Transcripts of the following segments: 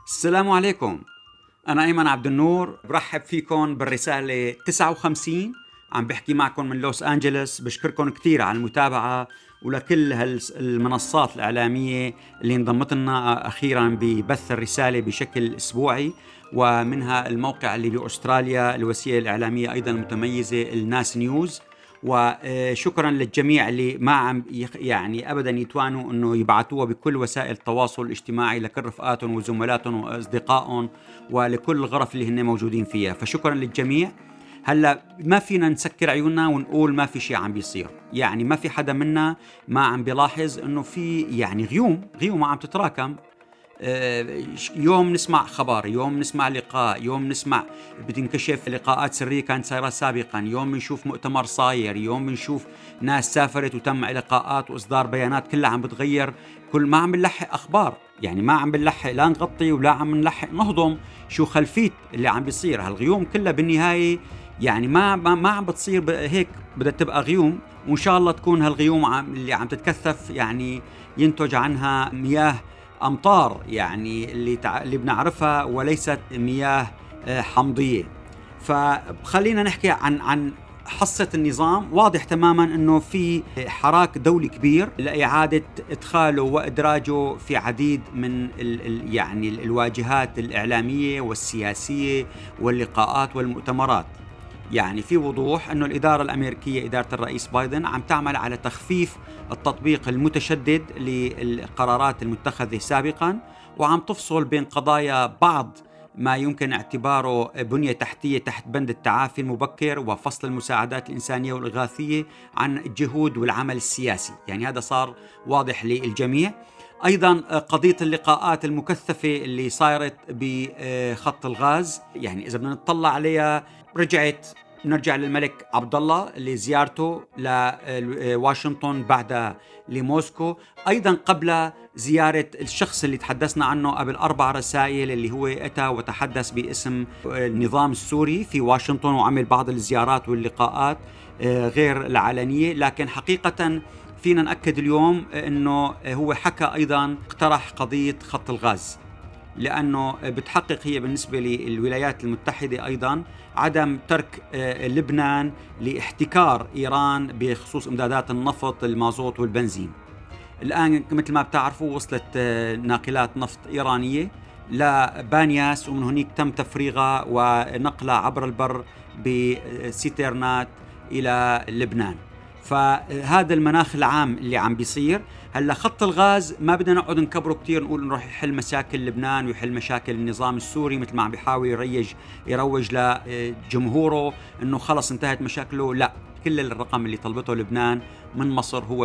السلام عليكم. أنا أيمن عبد النور، برحب فيكم بالرسالة 59. عم بحكي معكم من لوس أنجلوس. بشكركم كتير على المتابعة ولكل المنصات الإعلامية اللي انضمت لنا أخيرا ببث الرسالة بشكل أسبوعي، ومنها الموقع اللي بأستراليا الوسيلة الإعلامية أيضا المتميزة الناس نيوز. وشكرا للجميع اللي ما عم يعني أبدا يتوانوا أنه يبعتوها بكل وسائل التواصل الاجتماعي لكل رفقاتهم وزملاتهم وأصدقائهم ولكل الغرف اللي هن موجودين فيها، فشكرا للجميع. هلا ما فينا نسكر عيوننا ونقول ما في شيء عم بيصير، يعني ما في حدا منا ما عم بيلاحظ انه في يعني غيوم عم تتراكم. يوم نسمع خبر، يوم نسمع لقاء، يوم نسمع بتنكشف لقاءات سرية كانت صايرة سابقا، يوم بنشوف مؤتمر صاير، يوم بنشوف ناس سافرت وتم لقاءات وإصدار بيانات كلها عم بتغير. كل ما عم بنلحق أخبار، يعني ما عم بنلحق لا نغطي ولا عم نلحق نهضم شو خلفية اللي عم بيصير. هالغيوم كلها بالنهاية يعني ما عم بتصير هيك، بدها تبقى غيوم، وإن شاء الله تكون هالغيوم اللي عم تتكثف يعني ينتج عنها مياه أمطار، يعني اللي بنعرفها، وليست مياه حمضية. فخلينا نحكي عن حصة النظام. واضح تماما أنه في حراك دولي كبير لإعادة إدخاله وإدراجه في عديد من يعني الواجهات الإعلامية والسياسية واللقاءات والمؤتمرات. يعني في وضوح أنه الإدارة الأمريكية، إدارة الرئيس بايدن، عم تعمل على تخفيف التطبيق المتشدد للقرارات المتخذة سابقا، وعم تفصل بين قضايا بعض ما يمكن اعتباره بنية تحتية تحت بند التعافي المبكر وفصل المساعدات الإنسانية والإغاثية عن الجهود والعمل السياسي. يعني هذا صار واضح للجميع. أيضا قضية اللقاءات المكثفة اللي صارت بخط الغاز، يعني إذا بدنا نطلع عليها، نرجع للملك عبد الله اللي زيارته لواشنطن بعد لموسكو، أيضا قبل زيارة الشخص اللي تحدثنا عنه قبل 4 رسائل اللي هو أتى وتحدث باسم النظام السوري في واشنطن، وعمل بعض الزيارات واللقاءات غير العلنية. لكن حقيقة فينا نأكد اليوم أنه هو حكى أيضا، اقترح قضية خط الغاز، لأنه بتحقق هي بالنسبة للولايات المتحدة أيضا عدم ترك لبنان لاحتكار إيران بخصوص إمدادات النفط المازوت والبنزين. الآن مثل ما بتعرفوا وصلت ناقلات نفط إيرانية لبانياس، ومن هناك تم تفريغها ونقلها عبر البر بسيترنات إلى لبنان. فهذا المناخ العام اللي عم بيصير. هلا خط الغاز ما بدنا نقعد نكبره كتير نقول انه راح يحل مشاكل لبنان ويحل مشاكل النظام السوري مثل ما عم بيحاول يروج لجمهوره انه خلص انتهت مشاكله. لا، كل الرقم اللي طلبته لبنان من مصر هو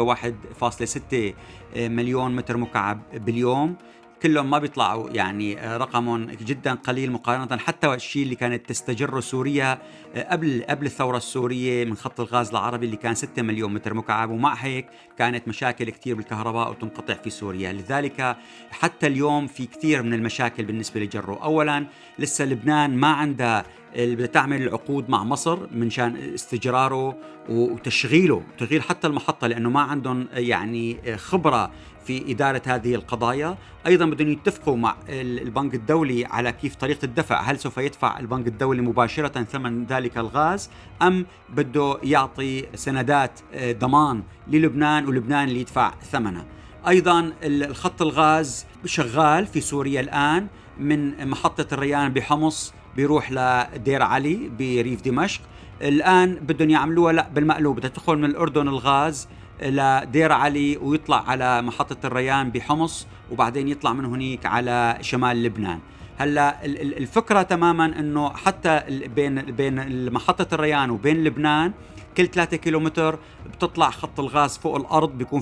1.6 مليون متر مكعب باليوم. كلهم ما بيطلعوا، يعني رقم جدا قليل مقارنة حتى الشيء اللي كانت تستجر سوريا قبل الثورة السورية من خط الغاز العربي اللي كان 6 مليون متر مكعب، ومع هيك كانت مشاكل كتير بالكهرباء وتنقطع في سوريا. لذلك حتى اليوم في كتير من المشاكل بالنسبة لجرو. أولا لسه لبنان ما عندها اللي بدها تعمل العقود مع مصر من شان استجراره وتشغيله، تغيير حتى المحطة، لأنه ما عندهم يعني خبرة في إدارة هذه القضايا. أيضا بدهم يتفقوا مع البنك الدولي على كيف طريقة الدفع، هل سوف يدفع البنك الدولي مباشرة ثمن ذلك الغاز أم بده يعطي سندات ضمان للبنان ولبنان اللي يدفع ثمنها. أيضا الخط الغاز شغال في سوريا الآن من محطة الريان بحمص بيروح لدير علي بريف دمشق. الآن بدهم يعملوها لا بالمقلوب، بدها تدخل من الأردن الغاز لدير علي ويطلع على محطة الريان بحمص، وبعدين يطلع من هناك على شمال لبنان. هلا الفكرة تماما انه حتى بين محطة الريان وبين لبنان كل 3 كيلومتر بتطلع خط الغاز فوق الأرض، بيكون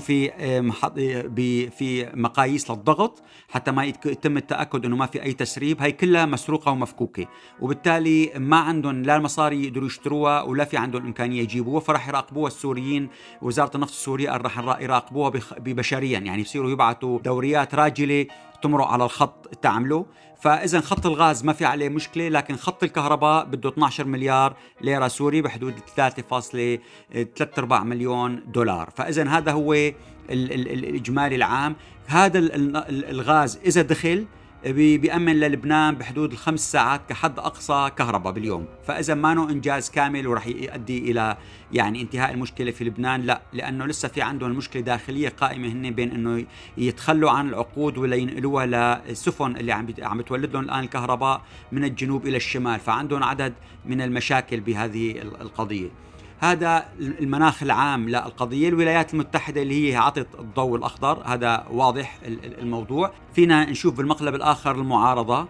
في مقاييس للضغط حتى ما يتم التأكد أنه ما في أي تسريب. هاي كلها مسروقة ومفكوكة، وبالتالي ما عندهم لا المصاري يقدروا يشتروها ولا في عندهم إمكانية يجيبوها، فرح يراقبوها السوريين. وزارة النفط السورية رح يراقبوها ببشريا، يعني يصيروا يبعثوا دوريات راجلة تمرق على الخط تعمله. فإذا خط الغاز ما في عليه مشكلة، لكن خط الكهرباء بده 12 مليار ليرة سوري بحدود 3.3 مليون دولار. فإذا هذا هو الإجمالي العام. هذا الغاز إذا دخل بيأمن للبنان بحدود 5 ساعات كحد أقصى كهرباء باليوم. فإذا ما نو إنجاز كامل ورح يؤدي إلى يعني انتهاء المشكلة في لبنان، لا، لأنه لسه في عندهم المشكلة داخلية قائمة، هن بين أنه يتخلوا عن العقود ولا ينقلوها للسفن اللي عم بتولد لهم الآن الكهرباء من الجنوب إلى الشمال. فعندهم عدد من المشاكل بهذه القضية. هذا المناخ العام للقضية. الولايات المتحدة اللي هي عطت الضوء الأخضر، هذا واضح الموضوع. فينا نشوف بالمقلب الآخر المعارضة.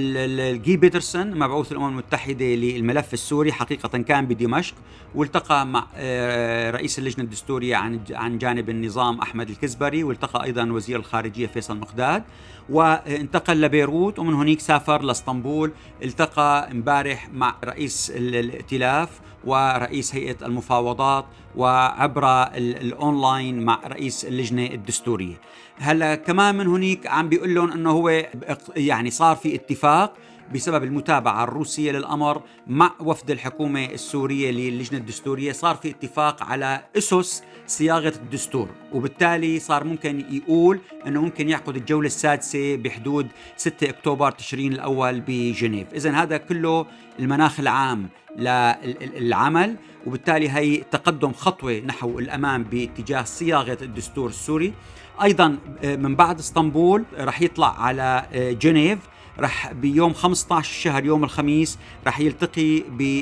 جي بيترسون مبعوث الأمم المتحدة للملف السوري حقيقة كان بدمشق، والتقى مع رئيس اللجنة الدستورية عن جانب النظام أحمد الكزبري، والتقى أيضا وزير الخارجية فيصل مقداد، وانتقل لبيروت، ومن هناك سافر لاسطنبول. التقى امبارح مع رئيس الائتلاف ورئيس هيئة المفاوضات، وعبر الأونلاين مع رئيس اللجنة الدستورية. هلا كمان من هناك عم بيقول لهم أنه هو يعني صار في اتفاق بسبب المتابعة الروسية للأمر مع وفد الحكومة السورية للجنة الدستورية. صار في اتفاق على أسس صياغة الدستور، وبالتالي صار ممكن يقول أنه ممكن يعقد الجولة السادسة بحدود 6 أكتوبر تشرين الأول بجنيف. إذن هذا كله المناخ العام للعمل، وبالتالي هي تقدم خطوة نحو الأمام باتجاه صياغة الدستور السوري. أيضا من بعد اسطنبول رح يطلع على جنيف، رح بيوم 15 الشهر يوم الخميس رح يلتقي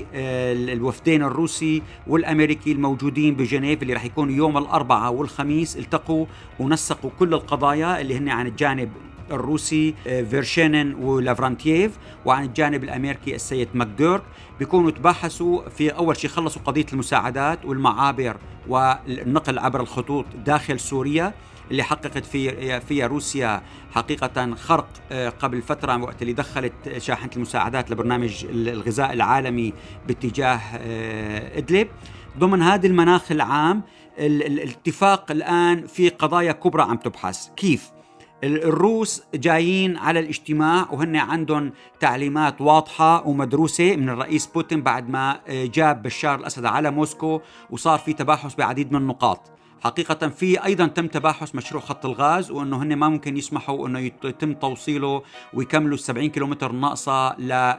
بالوفدين الروسي والأمريكي الموجودين بجنيف، اللي رح يكون يوم الأربعاء والخميس. التقوا ونسقوا كل القضايا اللي هن عن الجانب الروسي فيرشينين ولافرانتييف، وعن الجانب الأمريكي السيد ماكدورك. بيكونوا تباحثوا في أول شيء، خلصوا قضية المساعدات والمعابر والنقل عبر الخطوط داخل سوريا اللي حققت فيها روسيا حقيقة خرق قبل فترة، وقت اللي دخلت شاحنة المساعدات لبرنامج الغذاء العالمي باتجاه إدلب. ضمن هذا المناخ العام الاتفاق الآن في قضايا كبرى عم تبحث. كيف الروس جايين على الاجتماع وهن عندهم تعليمات واضحة ومدروسة من الرئيس بوتين بعد ما جاب بشار الأسد على موسكو، وصار في تباحث بعديد من النقاط. حقيقة في أيضا تم تباحث مشروع خط الغاز، وأنه هن ما ممكن يسمحوا أنه يتم توصيله ويكملوا 70 كيلومتر ناقصة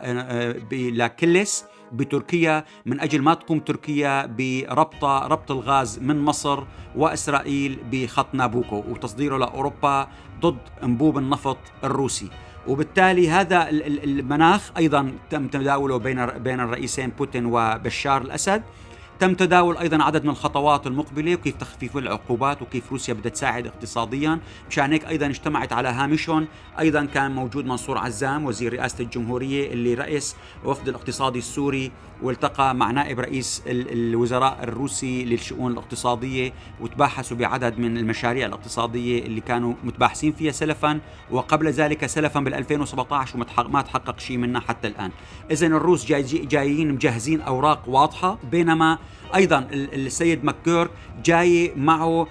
لكلس بتركيا، من أجل ما تقوم تركيا بربط الغاز من مصر وإسرائيل بخط نابوكو وتصديره لأوروبا ضد أنبوب النفط الروسي. وبالتالي هذا المناخ أيضا تم تداوله بين الرئيسين بوتين وبشار الأسد. تم تداول أيضا عدد من الخطوات المقبلة، وكيف تخفيف العقوبات، وكيف روسيا بدها تساعد اقتصاديا. مشان هيك أيضا اجتمعت على هامشهم. أيضا كان موجود منصور عزام وزير رئاسة الجمهورية اللي رئيس وفد الاقتصادي السوري، والتقى مع نائب رئيس الوزراء الروسي للشؤون الاقتصادية، وتباحثوا بعدد من المشاريع الاقتصادية اللي كانوا متباحثين فيها سلفا، وقبل ذلك سلفا بال2017 وما تحقق شيء منها حتى الآن. إذن الروس جايين مجهزين أوراق واضحة، بينما أيضا السيد ماكدورك جاي معه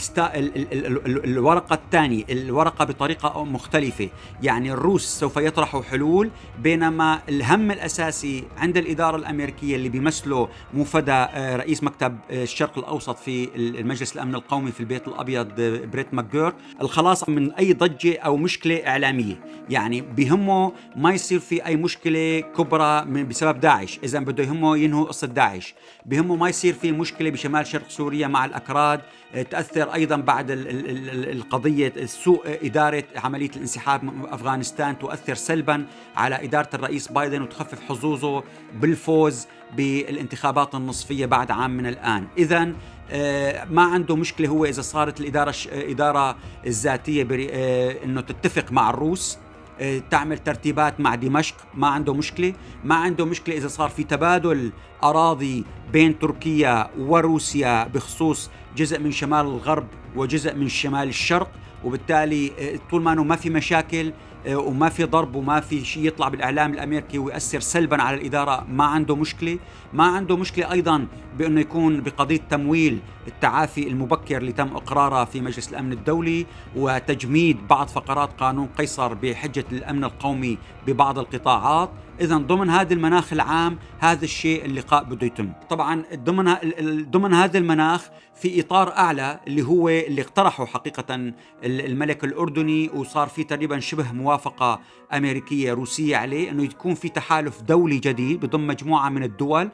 الورقة الثانية، الورقة بطريقة مختلفة. يعني الروس سوف يطرحوا حلول، بينما الهم الأساسي عند الإدارة الأمريكية اللي بيمثلوا مفدى رئيس مكتب الشرق الأوسط في المجلس الأمن القومي في البيت الأبيض بريت ماكدورك، الخلاص من أي ضجة أو مشكلة إعلامية. يعني بهمه ما يصير في أي مشكلة كبرى بسبب داعش، إذا بده يهمه ينهوا قصة داعش. بهمه ما يصير في مشكلة بشمال شرق سوريا مع الأكراد تأثر أيضا بعد القضية سوء إدارة عملية الانسحاب من أفغانستان، تؤثر سلبا على إدارة الرئيس بايدن وتخفف حظوظه بالفوز بالانتخابات النصفية بعد عام من الآن. إذن ما عنده مشكلة هو إذا صارت الإدارة الذاتية إنه تتفق مع الروس، تعمل ترتيبات مع دمشق، ما عنده مشكلة. ما عنده مشكلة إذا صار في تبادل أراضي بين تركيا وروسيا بخصوص جزء من شمال الغرب وجزء من شمال الشرق، وبالتالي طول ما في مشاكل وما في ضرب وما في شيء يطلع بالإعلام الأمريكي ويؤثر سلبا على الإدارة، ما عنده مشكلة. ما عنده مشكلة أيضا بأنه يكون بقضية تمويل التعافي المبكر اللي تم إقراره في مجلس الأمن الدولي، وتجميد بعض فقرات قانون قيصر بحجة الأمن القومي ببعض القطاعات. إذن ضمن هذا المناخ العام هذا الشيء اللقاء بده يتم. طبعا ضمن هذا المناخ في إطار أعلى اللي هو اللي اقترحه حقيقة الملك الأردني، وصار في تقريبا شبه موافقة أمريكية روسية عليه، أنه يكون في تحالف دولي جديد بضم مجموعة من الدول،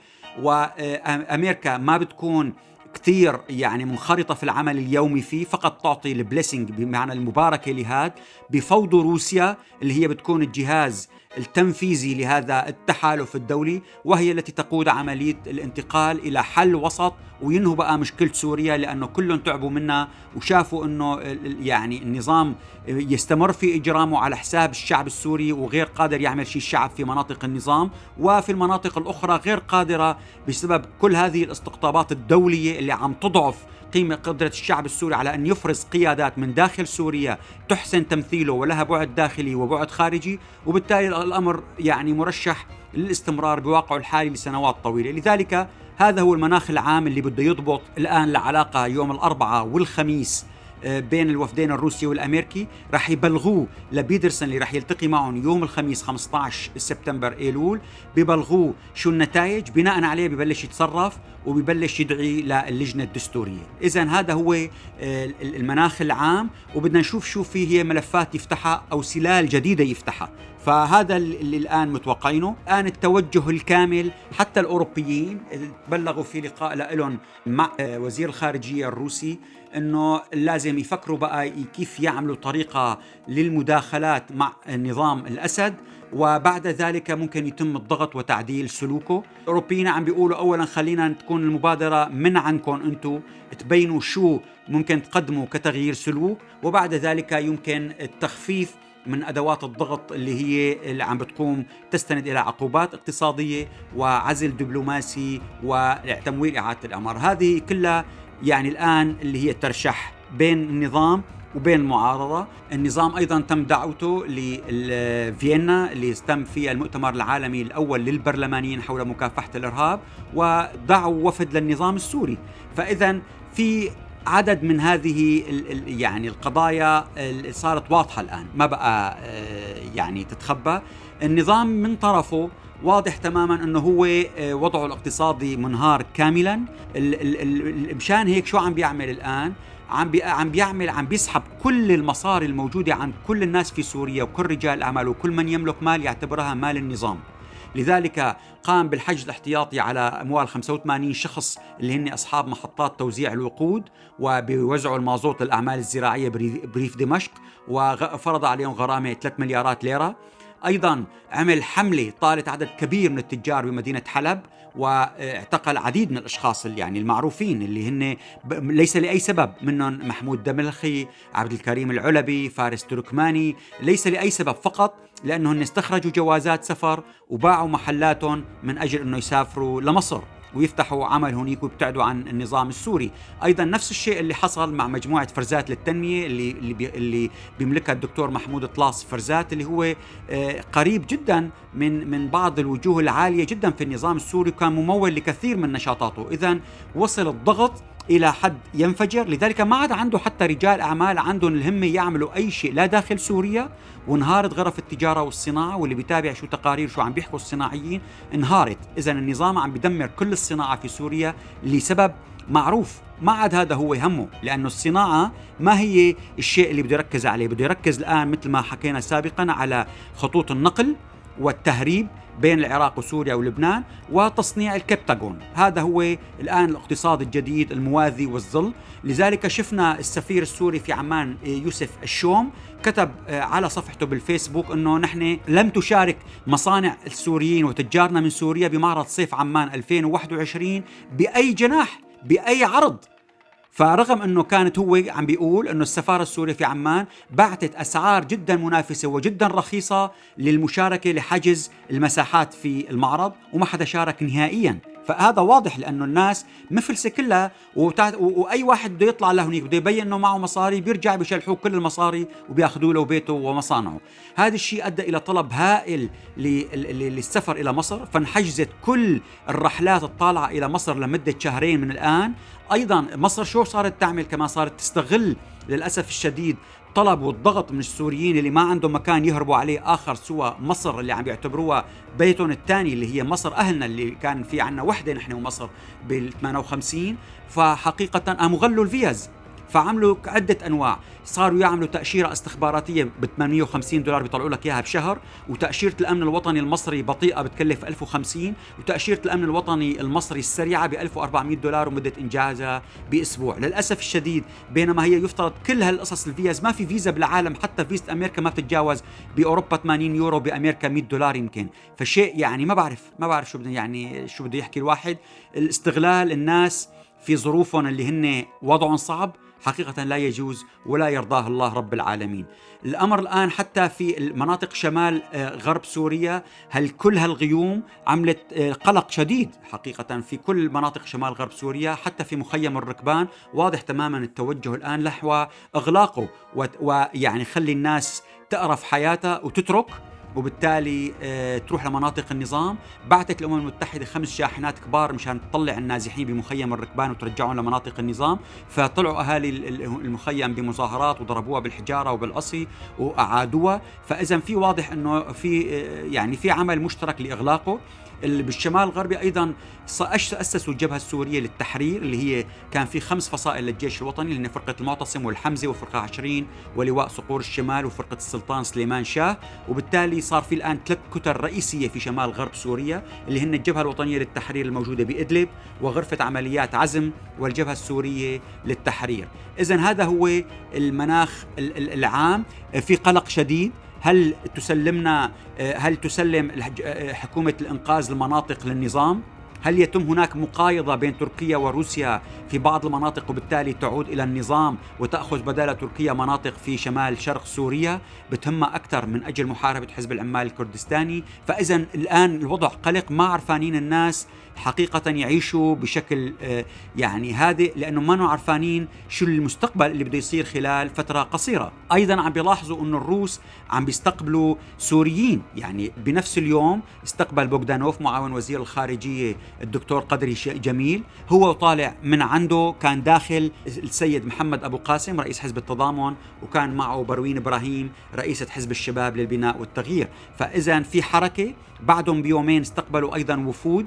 وأمريكا ما بتكون كثير يعني منخرطة في العمل اليومي فيه، فقط تعطي البليسنج بمعنى المباركة لهذا، بفوض روسيا اللي هي بتكون الجهاز التنفيذي لهذا التحالف الدولي، وهي التي تقود عملية الانتقال إلى حل وسط وينهوا بقى مشكلة سوريا، لأنه كلهم تعبوا منها وشافوا أنه يعني النظام يستمر في إجرامه على حساب الشعب السوري، وغير قادر يعمل شيء الشعب في مناطق النظام، وفي المناطق الأخرى غير قادرة بسبب كل هذه الاستقطابات الدولية اللي عم تضعف قدرة الشعب السوري على أن يفرز قيادات من داخل سوريا تحسن تمثيله ولها بعد داخلي وبعد خارجي، وبالتالي الأمر يعني مرشح للاستمرار بواقعه الحالي لسنوات طويلة. لذلك هذا هو المناخ العام اللي بده يضبط الآن العلاقة يوم الأربعاء والخميس بين الوفدين الروسي والأمريكي. رح يبلغوه لبيدرسون اللي رح يلتقي معهم يوم الخميس 15 سبتمبر أيلول، ببلغوه شو النتائج، بناء عليه ببلش يتصرف وبيبلش يدعي للجنة الدستورية. إذن هذا هو المناخ العام، وبدنا نشوف شو فيه هي ملفات يفتحها أو سلال جديدة يفتحها. فهذا اللي الآن متوقعينه. الآن التوجه الكامل، حتى الأوروبيين بلغوا في لقاء لهم مع وزير الخارجية الروسي أنه لازم يفكروا بقى كيف يعملوا طريقة للمداخلات مع نظام الأسد، وبعد ذلك ممكن يتم الضغط وتعديل سلوكه. الأوروبيين عم بيقولوا أولا خلينا تكون المبادرة من عنكم أنتم، تبينوا شو ممكن تقدموا كتغيير سلوك، وبعد ذلك يمكن التخفيف من أدوات الضغط اللي عم بتقوم تستند إلى عقوبات اقتصادية وعزل دبلوماسي وتمويل إعادة الأعمار. هذه كلها يعني الآن اللي هي ترشح بين النظام وبين المعارضة. النظام أيضا تم دعوته لفيينا اللي تم فيها المؤتمر العالمي الأول للبرلمانيين حول مكافحة الإرهاب، ودعوا وفد للنظام السوري. فإذا في عدد من هذه يعني القضايا صارت واضحة الآن، ما بقى يعني تتخبى. النظام من طرفه واضح تماما أنه هو وضعه الاقتصادي منهار كاملا. مشان هيك شو عم بيعمل الآن؟ عم بيسحب كل المصاري الموجودة عند كل الناس في سوريا وكل رجال الأعمال وكل من يملك مال يعتبرها مال النظام. لذلك قام بالحجز الاحتياطي على أموال 85 شخص اللي هن أصحاب محطات توزيع الوقود وبيوزعوا المازوت للأعمال الزراعية بريف دمشق، وفرض عليهم غرامة 3 مليارات ليرة. أيضا عمل حملة طالت عدد كبير من التجار بمدينة حلب، واعتقل عديد من الأشخاص يعني المعروفين اللي هن ليس لأي سبب، منهم محمود دملخي، عبد الكريم العلبي، فارس تركماني، ليس لأي سبب، فقط لأنهم استخرجوا جوازات سفر وباعوا محلاتهم من أجل أنه يسافروا لمصر ويفتحوا عمل هناك ويبتعدوا عن النظام السوري. أيضا نفس الشيء اللي حصل مع مجموعة فرزات للتنمية اللي بيملكها الدكتور محمود طلاس فرزات، اللي هو قريب جدا من بعض الوجوه العالية جدا في النظام السوري، كان ممول لكثير من نشاطاته. إذن وصل الضغط إلى حد ينفجر. لذلك ما عاد عنده حتى رجال أعمال عندهم الهمة يعملوا أي شيء لا داخل سوريا، وانهارت غرف التجارة والصناعة، واللي بيتابع شو تقارير شو عم بيحكوا الصناعيين انهارت. إذن النظام عم بدمر كل الصناعة في سوريا لسبب معروف. ما عاد هذا هو همه، لأنه الصناعة ما هي الشيء اللي بده يركز عليه. بده يركز الآن مثل ما حكينا سابقا على خطوط النقل والتهريب بين العراق وسوريا ولبنان، وتصنيع الكبتاغون. هذا هو الآن الاقتصاد الجديد الموازي والظل. لذلك شفنا السفير السوري في عمان يوسف الشوم كتب على صفحته بالفيسبوك أنه نحن لم تشارك مصانع السوريين وتجارنا من سوريا بمعرض صيف عمان 2021 بأي جناح بأي عرض. فرغم أنه كانت هو عم بيقول أنه السفارة السورية في عمان بعتت أسعار جدا منافسة وجدا رخيصة للمشاركة لحجز المساحات في المعرض، وما حدا شارك نهائيا. فهذا واضح لأنه الناس مفلسة كلها، وأي واحد بده يطلع له هناك بده يبين أنه معه مصاري، بيرجع بيشلحوه كل المصاري وبياخذوا له بيته ومصانعه. هذا الشيء أدى إلى طلب هائل للسفر إلى مصر، فانحجزت كل الرحلات الطالعة إلى مصر لمدة شهرين من الآن. أيضا مصر شو صارت تعمل؟ كمان صارت تستغل للأسف الشديد طلب والضغط من السوريين اللي ما عندهم مكان يهربوا عليه آخر سوى مصر، اللي عم بيعتبروها بيتهم الثاني، اللي هي مصر أهلنا، اللي كان في عنا وحدة نحن ومصر بال58. فحقيقة قاموا غلوا الفيز. فعملوا عدة أنواع. صاروا يعملوا تأشيرة استخباراتية ب$850 بيطلعوا لك إياها بشهر، وتأشيرة الأمن الوطني المصري بطيئة بتكلف 1050، وتأشيرة الأمن الوطني المصري السريعة ب$1400 ومدة إنجازها بأسبوع. للأسف الشديد بينما هي يفترض كل هالقصص الفيز، ما في فيزا بالعالم حتى فيزا أمريكا ما بتتجاوز بأوروبا 80 يورو، بأمريكا $100 يمكن. فشيء يعني ما بعرف شو بده يحكي الواحد. الاستغلال الناس في ظروفهم اللي هن وضعهم صعب حقيقة لا يجوز ولا يرضاه الله رب العالمين. الأمر الآن حتى في المناطق شمال غرب سوريا، كل هالغيوم عملت قلق شديد حقيقة في كل مناطق شمال غرب سوريا. حتى في مخيم الركبان واضح تماما التوجه الآن نحو إغلاقه، ويعني خلي الناس تقرف حياتها وتترك، وبالتالي تروح لمناطق النظام. بعثت الأمم المتحدة 5 شاحنات كبار مشان تطلع النازحين بمخيم الركبان وترجعهم لمناطق النظام. فطلعوا أهالي المخيم بمظاهرات وضربوها بالحجارة وبالقصي وأعادوها. فإذا في واضح أنه في عمل مشترك لإغلاقه. بالشمال الغربي أيضا أسسوا الجبهة السورية للتحرير، اللي هي كان في 5 فصائل للجيش الوطني، اللي هي فرقة المعتصم والحمزة وفرقة 20 ولواء صقور الشمال وفرقة السلطان سليمان شاه. وبالتالي صار في الآن 3 كتل رئيسية في شمال غرب سوريا، اللي هن الجبهة الوطنية للتحرير الموجودة بإدلب، وغرفة عمليات عزم، والجبهة السورية للتحرير. إذن هذا هو المناخ العام. في قلق شديد. هل تسلم حكومة الإنقاذ المناطق للنظام؟ هل يتم هناك مقايضة بين تركيا وروسيا في بعض المناطق وبالتالي تعود إلى النظام وتأخذ بدال تركيا مناطق في شمال شرق سوريا بتهمها أكثر من أجل محاربة حزب العمال الكردستاني؟ فإذا الآن الوضع قلق، ما عرفانين الناس حقيقة يعيشوا بشكل يعني هادئ، لأنه ما عرفانين شو المستقبل اللي بده يصير خلال فترة قصيرة. أيضا عم بيلاحظوا أنه الروس عم بيستقبلوا سوريين. يعني بنفس اليوم استقبل بوغدانوف معاون وزير الخارجية الدكتور قدري جميل، هو طالع من عنده كان داخل السيد محمد أبو قاسم رئيس حزب التضامن، وكان معه بروين إبراهيم رئيسة حزب الشباب للبناء والتغيير. فإذا في حركة. بعدهم بيومين استقبلوا أيضا وفود،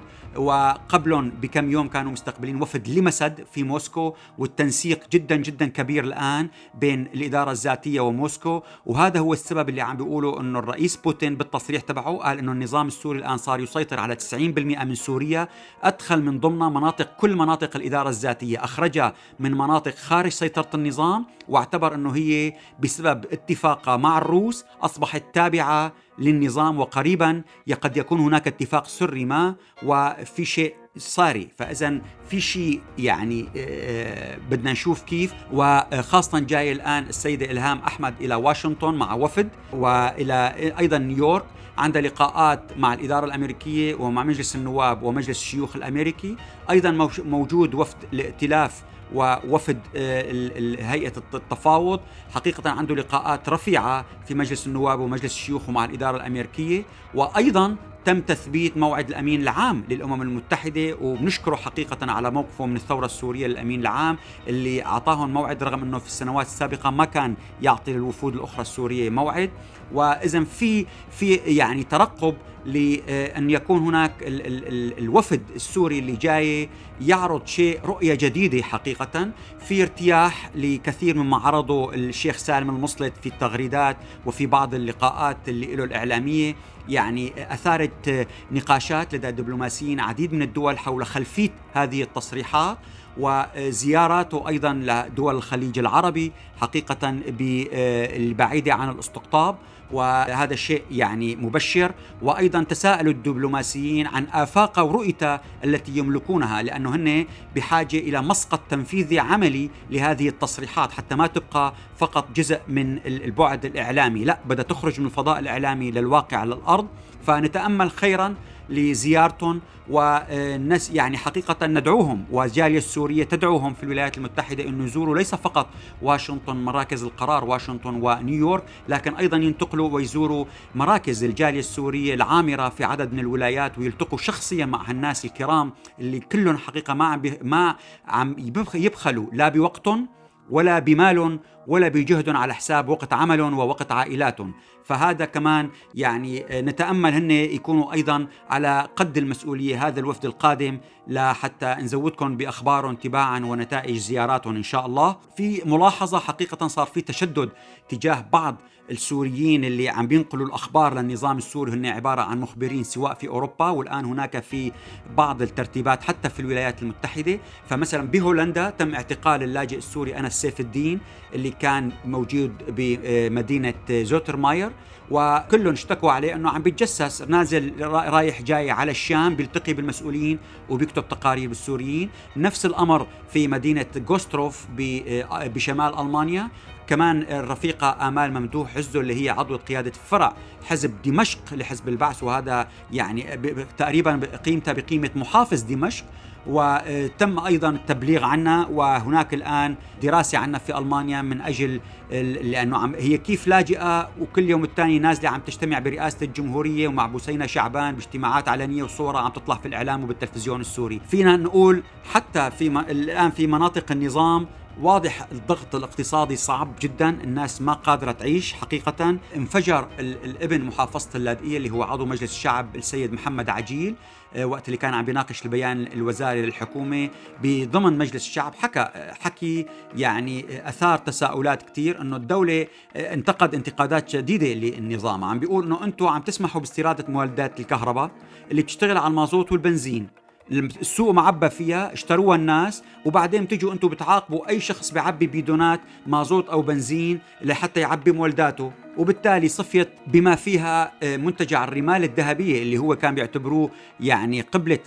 وقبلهم بكم يوم كانوا مستقبلين وفد لمسد في موسكو. والتنسيق جدا جدا كبير الآن بين الإدارة الذاتية وموسكو. وهذا هو السبب اللي عم بيقولوا أنه الرئيس بوتين بالتصريح تبعه قال أنه النظام السوري الآن صار يسيطر على 90% من سوريا، أدخل من ضمنها كل مناطق الإدارة الذاتية، أخرجها من مناطق خارج سيطرة النظام، واعتبر أنه هي بسبب اتفاقها مع الروس أصبحت تابعة للنظام، وقريبا قد يكون هناك اتفاق سري ما وفي شيء صاري. فإذا في شيء يعني بدنا نشوف كيف. وخاصة جاي الآن السيدة إلهام أحمد إلى واشنطن مع وفد، وإلى أيضا نيويورك عندها لقاءات مع الإدارة الأمريكية ومع مجلس النواب ومجلس الشيوخ الأمريكي. أيضا موجود وفد الائتلاف ووفد هيئة التفاوض. حقيقة عنده لقاءات رفيعة في مجلس النواب ومجلس الشيوخ ومع الإدارة الأمريكية. وأيضا تم تثبيت موعد الأمين العام للأمم المتحدة، وبنشكره حقيقة على موقفه من الثورة السورية للأمين العام اللي أعطاهم موعد، رغم أنه في السنوات السابقة ما كان يعطي للوفود الأخرى السورية موعد. وإذن في يعني ترقب لأن يكون هناك الوفد السوري اللي جاي يعرض رؤية جديدة. حقيقة في ارتياح لكثير مما عرضه الشيخ سالم المصلت في التغريدات وفي بعض اللقاءات اللي له الإعلامية. يعني أثارت نقاشات لدى الدبلوماسيين عديد من الدول حول خلفية هذه التصريحات، وزياراته أيضا لدول الخليج العربي حقيقة البعيدة عن الاستقطاب، وهذا الشيء يعني مبشر. وأيضا تساءلوا الدبلوماسيين عن آفاق ورؤية التي يملكونها، لأنه هن بحاجة إلى مسقط تنفيذي عملي لهذه التصريحات حتى ما تبقى فقط جزء من البعد الإعلامي، لا بدها تخرج من الفضاء الإعلامي للواقع على الأرض. فنتأمل خيرا لزيارتهم، والناس يعني حقيقة ندعوهم، والجالية السورية تدعوهم في الولايات المتحدة أن يزوروا ليس فقط واشنطن مراكز القرار واشنطن ونيويورك، لكن أيضا ينتقلوا ويزوروا مراكز الجالية السورية العامرة في عدد من الولايات، ويلتقوا شخصيا مع الناس الكرام اللي كلهم حقيقة ما عم يبخلوا لا بوقت ولا بمال ولا بيجهدهم على حساب وقت عملهم ووقت عائلاتهم. فهذا كمان يعني نتأمل هن يكونوا أيضا على قد المسؤولية هذا الوفد القادم، لحتى نزودكم بأخبارهم تباعا ونتائج زياراتهم إن شاء الله. في ملاحظة، حقيقة صار في تشدد تجاه بعض السوريين اللي عم بينقلوا الأخبار للنظام السوري، هن عبارة عن مخبرين سواء في أوروبا، والآن هناك في بعض الترتيبات حتى في الولايات المتحدة. فمثلا بهولندا تم اعتقال اللاجئ السوري أنس سيف الدين اللي كان موجود بمدينة زوترماير، وكلهم اشتكوا عليه أنه عم بيتجسس، نازل رايح جاي على الشام بيلتقي بالمسؤولين وبيكتب تقارير بالسوريين. نفس الأمر في مدينة غوستروف بشمال ألمانيا. كمان الرفيقة آمال ممدوح عزو اللي هي عضو قيادة فرع حزب دمشق لحزب البعث، وهذا يعني تقريبا قيمته بقيمة محافظ دمشق، وتم أيضا التبليغ عنها، وهناك الآن دراسة عنها في ألمانيا من أجل لأنه هي كيف لاجئة وكل يوم الثاني نازلة عم تجتمع برئاسة الجمهورية ومع بوسينة شعبان باجتماعات علنية وصورة عم تطلع في الإعلام وبالتلفزيون السوري. فينا نقول حتى الآن في مناطق النظام واضح الضغط الاقتصادي صعب جدا، الناس ما قادرة تعيش حقيقة. انفجر الابن محافظة اللاذقية اللي هو عضو مجلس الشعب السيد محمد عجيل وقت اللي كان عم بيناقش البيان الوزاري للحكومة بضمن مجلس الشعب، حكي يعني أثار تساؤلات كتير، أنه الدولة انتقد انتقادات شديدة للنظام، عم بيقول أنه أنتم عم تسمحوا باستيرادة مولدات الكهرباء اللي بتشتغل على المازوت والبنزين، السوق معبى فيها، اشتروها الناس، وبعدين بتجوا انتم بتعاقبوا اي شخص بيعبي بدونات مازوت او بنزين لحتى يعبي مولداته، وبالتالي صفيت بما فيها منتجع الرمال الذهبية اللي هو كان بيعتبروه يعني قبلة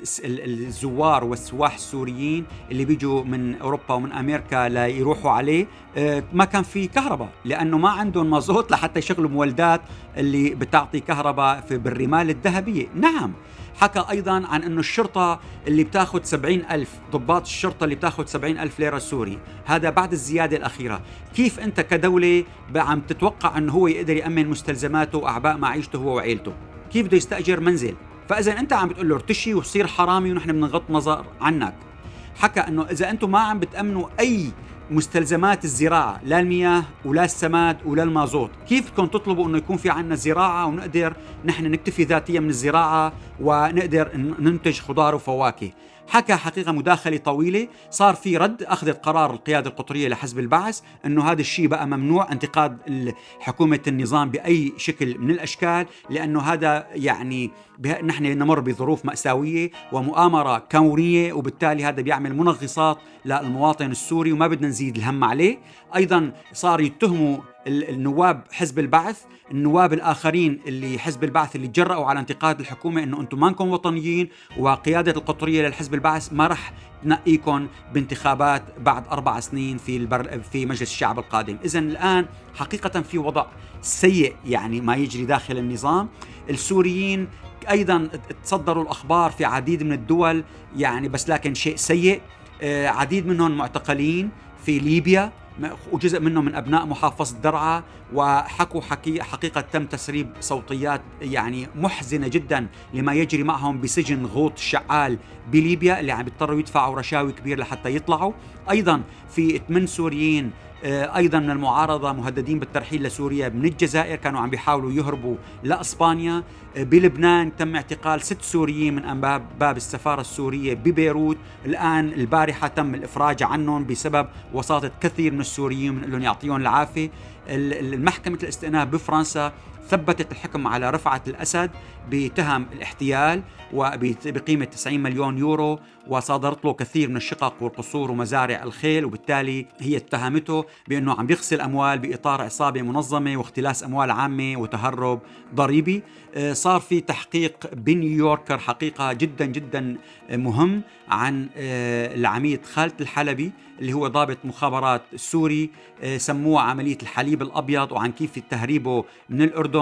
الزوار والسواح السوريين اللي بيجوا من أوروبا ومن أمريكا ليروحوا عليه. ما كان في كهرباء لأنه ما عندهم مازوت لحتى يشغلوا مولدات اللي بتعطي كهرباء بالرمال الذهبية. نعم، حكى أيضا عن أنه الشرطة اللي بتاخد 70,000 ضباط الشرطة اللي بتاخد 70,000 ليرة سوري، هذا بعد الزيادة الأخيرة. كيف أنت كدولة عم تتوقع أنه هو يقدر يأمن مستلزماته وأعباء معيشته هو وعيلته؟ كيف بده يستأجر منزل؟ فإذا أنت عم بتقول له ارتشي وصير حرامي ونحن بنغض نظر عنك. حكى أنه إذا أنتم ما عم بتأمنوا أي مستلزمات الزراعة، لا المياه ولا السماد ولا المازوت، كيف بدكم تطلبوا أنه يكون في عنا زراعة ونقدر نحن نكتفي ذاتيا من الزراعة ونقدر ننتج خضار وفواكه؟ حكى حقيقة مداخلة طويلة. صار في رد، أخذت قرار القيادة القطرية لحزب البعث أنه هذا الشيء بقى ممنوع انتقاد حكومة النظام بأي شكل من الأشكال، لأنه هذا يعني نحن نمر بظروف مأساوية ومؤامرة كونية، وبالتالي هذا بيعمل منغصات للمواطن السوري وما بدنا نزيد الهم عليه. أيضا صار يتهموا النواب حزب البعث، النواب الآخرين اللي حزب البعث اللي تجرأوا على انتقاد الحكومة، إنه أنتم ما انكم وطنيين، وقيادة القطرية للحزب البعث ما رح تنقيكم بانتخابات بعد 4 سنين في مجلس الشعب القادم. إذن الآن حقيقة في وضع سيء يعني ما يجري داخل النظام. السوريين أيضا تصدروا الأخبار في عديد من الدول يعني، بس لكن شيء سيء. عديد منهم معتقلين في ليبيا، وجزء منهم من أبناء محافظة درعا، وحكوا حقيقة تم تسريب صوتيات يعني محزنة جدا لما يجري معهم بسجن غوط الشعال بليبيا، اللي عم بيضطروا يدفعوا رشاوي كبيرة لحتى يطلعوا. أيضا في 8 سوريين أيضا من المعارضة مهددين بالترحيل لسوريا من الجزائر، كانوا عم بيحاولوا يهربوا لأسبانيا. بلبنان تم اعتقال 6 سوريين من باب السفارة السورية ببيروت، الآن البارحة تم الإفراج عنهم بسبب وساطة كثير من السوريين من لهم يعطيهم العافية. المحكمة الاستئناف بفرنسا ثبتت الحكم على رفعت الأسد بتهم الاحتيال وبقيمة 90 مليون يورو، وصادرت له كثير من الشقق والقصور ومزارع الخيل، وبالتالي هي اتهمته بأنه عم يغسل أموال بإطار عصابة منظمة واختلاس أموال عامة وتهرب ضريبي. صار في تحقيق بنيويوركر حقيقة جدا جدا مهم عن العميد خالد الحلبي اللي هو ضابط مخابرات سوري، سموه عملية الحليب الأبيض، وعن كيف تهريبه من الأردن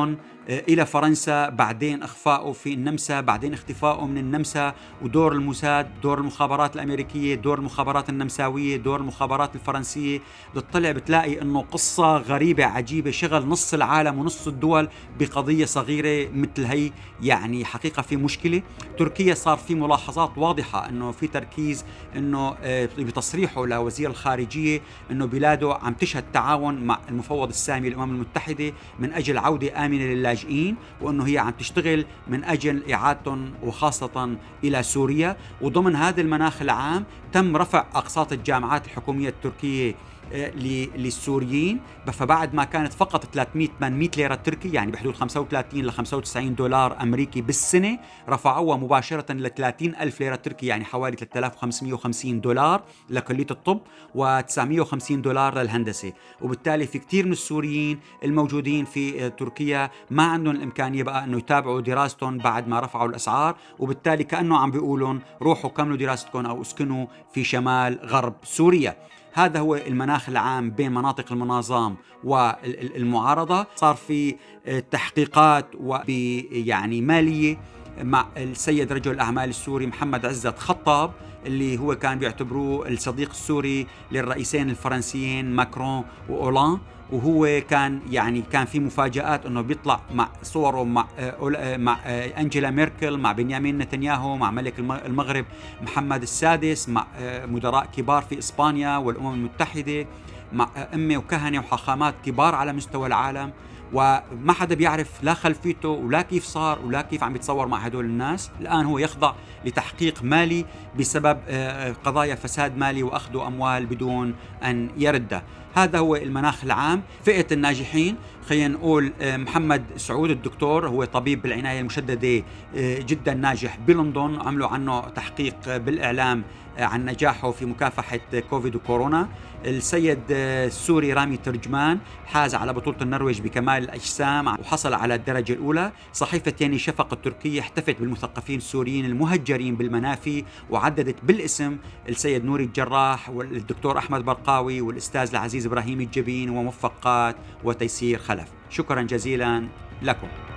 إلى فرنسا، بعدين إخفاؤه في النمسا، بعدين اختفائه من النمسا، ودور الموساد، دور المخابرات الأمريكية، دور المخابرات النمساوية، دور المخابرات الفرنسية. بتطلع بتلاقي إنه قصة غريبة عجيبة، شغل نص العالم ونص الدول بقضية صغيرة مثل هي. يعني حقيقة في مشكلة. تركيا صار في ملاحظات واضحة إنه في تركيز، إنه بتصريحه لوزير الخارجية إنه بلاده عم تشهد تعاون مع المفوض السامي للأمم المتحدة من أجل عودة آمنة للاجئين، وإنه هي عم تشتغل من أجل إعادتهم وخاصة إلى سوريا. وضمن هذا المناخ العام تم رفع أقساط الجامعات الحكومية التركية للسوريين، فبعد ما كانت فقط 300-800 ليرة تركي، يعني بحدود 35 ل 95 دولار أمريكي بالسنة، رفعوها مباشرة ل 30,000 ليرة تركي، يعني حوالي 3550 دولار لكلية الطب و950 دولار للهندسة. وبالتالي في كتير من السوريين الموجودين في تركيا ما عندهم الإمكانية بقى أنه يتابعوا دراستهم بعد ما رفعوا الأسعار، وبالتالي كأنه عم بيقولون روحوا كملوا دراستكم أو اسكنوا في شمال غرب سوريا. هذا هو المناخ العام بين مناطق المناظام والمعارضة. صار في تحقيقات يعني مالية مع السيد رجل الأعمال السوري محمد عزت خطاب، اللي هو كان بيعتبروه الصديق السوري للرئيسين الفرنسيين ماكرون وأولان. وهو كان في مفاجآت انه بيطلع مع صوره مع أنجيلا ميركل، مع بنيامين نتنياهو، مع ملك المغرب محمد السادس، مع مدراء كبار في إسبانيا والأمم المتحدة، مع أئمة وكهنة وحاخامات كبار على مستوى العالم. وما حدا بيعرف لا خلفيته ولا كيف صار ولا كيف عم يتصور مع هدول الناس. الآن هو يخضع لتحقيق مالي بسبب قضايا فساد مالي وأخذ أموال بدون أن يردها. هذا هو المناخ العام. فئة الناجحين خلينا نقول محمد سعود الدكتور، هو طبيب بالعناية المشددة جدا ناجح بلندن، عملوا عنه تحقيق بالإعلام عن نجاحه في مكافحة كوفيد وكورونا. السيد السوري رامي ترجمان حاز على بطولة النرويج بكمال الأجسام وحصل على الدرجة الأولى. صحيفة يني شفق التركية احتفت بالمثقفين السوريين المهجرين بالمنافي، وعددت بالاسم السيد نوري الجراح والدكتور أحمد برقاوي والأستاذ العزيز إبراهيم الجبين وموفقات وتيسير خلف. شكرا جزيلا لكم.